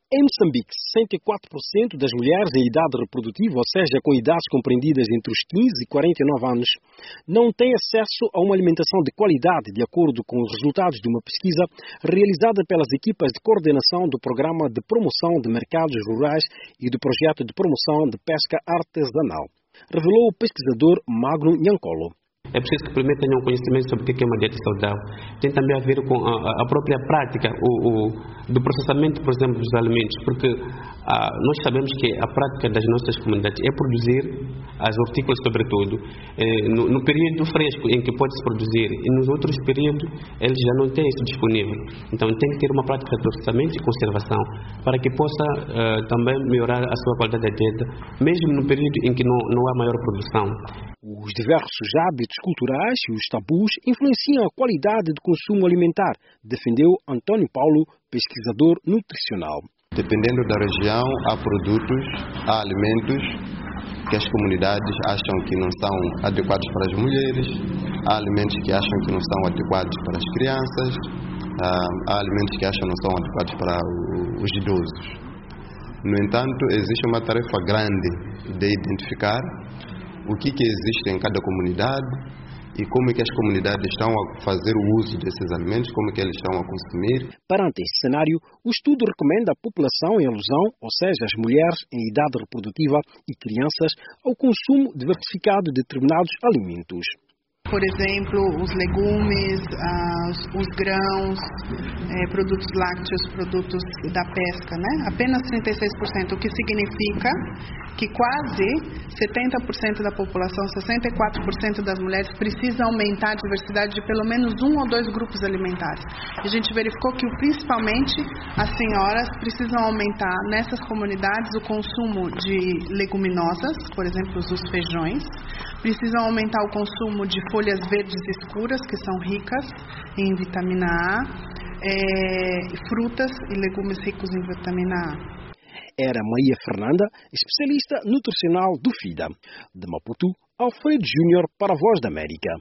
Em Moçambique, 64% das mulheres em idade reprodutiva, ou seja, com idades compreendidas entre os 15 e 49 anos, não têm acesso a uma alimentação de qualidade, de acordo com os resultados de uma pesquisa realizada pelas equipas de coordenação do Programa de Promoção de Mercados Rurais e do Projeto de Promoção de Pesca Artesanal, revelou o pesquisador Magno Nhancolo. É preciso que primeiro tenham conhecimento sobre o que é uma dieta saudável. Tem também a ver com a própria prática do processamento, por exemplo, dos alimentos, porque nós sabemos que a prática das nossas comunidades é produzir as hortícolas, sobretudo, no período fresco em que pode-se produzir, e nos outros períodos eles já não têm isso disponível. Então tem que ter uma prática de processamento e conservação para que possa também melhorar a sua qualidade da dieta, mesmo no período em que não há maior produção. Os diversos hábitos culturais e os tabus influenciam a qualidade do consumo alimentar, defendeu Antônio Paulo, pesquisador nutricional. Dependendo da região, há produtos, há alimentos que as comunidades acham que não são adequados para as mulheres, há alimentos que acham que não são adequados para as crianças, há alimentos que acham que não são adequados para os idosos. No entanto, existe uma tarefa grande de identificar o que existe em cada comunidade e como é que as comunidades estão a fazer o uso desses alimentos, como é que eles estão a consumir. Perante esse cenário, o estudo recomenda à população em alusão, ou seja, as mulheres em idade reprodutiva e crianças, ao consumo diversificado de determinados alimentos. Por exemplo, os legumes, os grãos, produtos lácteos, produtos da pesca, né? Apenas 36%, o que significa que quase 70% da população, 64% das mulheres precisam aumentar a diversidade de pelo menos um ou dois grupos alimentares. A gente verificou que principalmente as senhoras precisam aumentar nessas comunidades o consumo de leguminosas, por exemplo, os feijões, precisam aumentar o consumo de folhas verdes escuras, que são ricas em vitamina A, frutas e legumes ricos em vitamina A. Era Maria Fernanda, especialista nutricional do FIDA. De Maputo, Alfredo Júnior para a Voz da América.